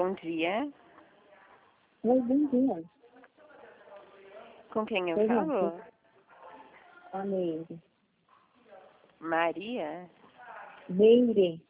Bom dia. Oi, bom dia. Com quem eu Oi, falo? A Meire. Maria? Meire.